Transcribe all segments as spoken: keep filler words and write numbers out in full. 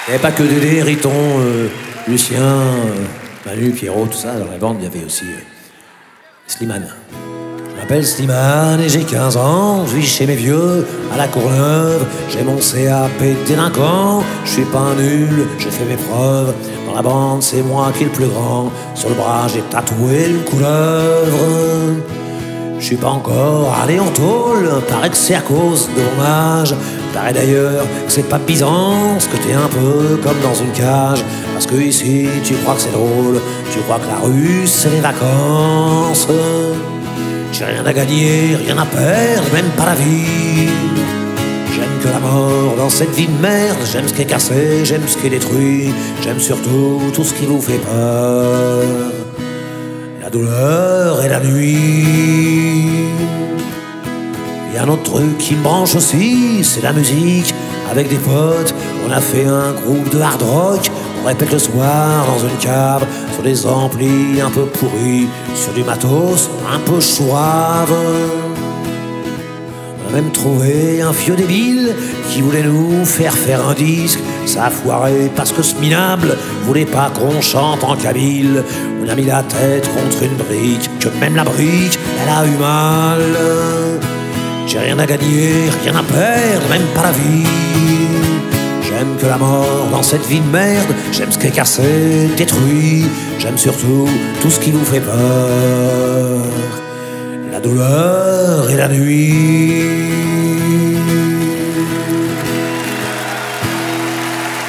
Il n'y avait pas que Dédé, Riton, euh, Lucien, euh, Manu, Pierrot, tout ça. Dans la bande, il y avait aussi euh, Slimane. Je m'appelle Slimane et j'ai quinze ans. Je vis chez mes vieux, à la Courneuve. J'ai mon C A P de délinquant. Je suis pas un nul, j'ai fait mes preuves. Dans la bande, c'est moi qui est le plus grand. Sur le bras, j'ai tatoué une couleuvre. Je suis pas encore allé en tôle, paraît que c'est à cause de mon âge. Paraît d'ailleurs que c'est pas Byzance, que t'es un peu comme dans une cage. Parce que ici, tu crois que c'est drôle, tu crois que la rue, c'est les vacances. J'ai rien à gagner, rien à perdre, même pas la vie. J'aime que la mort dans cette vie de merde. J'aime ce qui est cassé, j'aime ce qui est détruit. J'aime surtout tout ce qui vous fait peur. La douleur et la nuit. Il y a un autre truc qui me branche aussi, c'est la musique. Avec des potes, on a fait un groupe de hard rock. On répète le soir dans une cave, sur des amplis un peu pourris, sur du matos un peu chouave. On a même trouvé un vieux débile qui voulait nous faire faire un disque. Ça a foiré parce que ce minable voulait pas qu'on chante en kabyle. On a mis la tête contre une brique, que même la brique, elle a eu mal. J'ai rien à gagner, rien à perdre, même pas la vie. J'aime que la mort dans cette vie de merde. J'aime ce qui est cassé, détruit. J'aime surtout tout ce qui vous fait peur. La douleur et la nuit.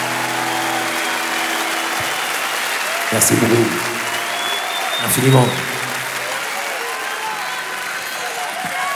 Merci beaucoup. Infiniment.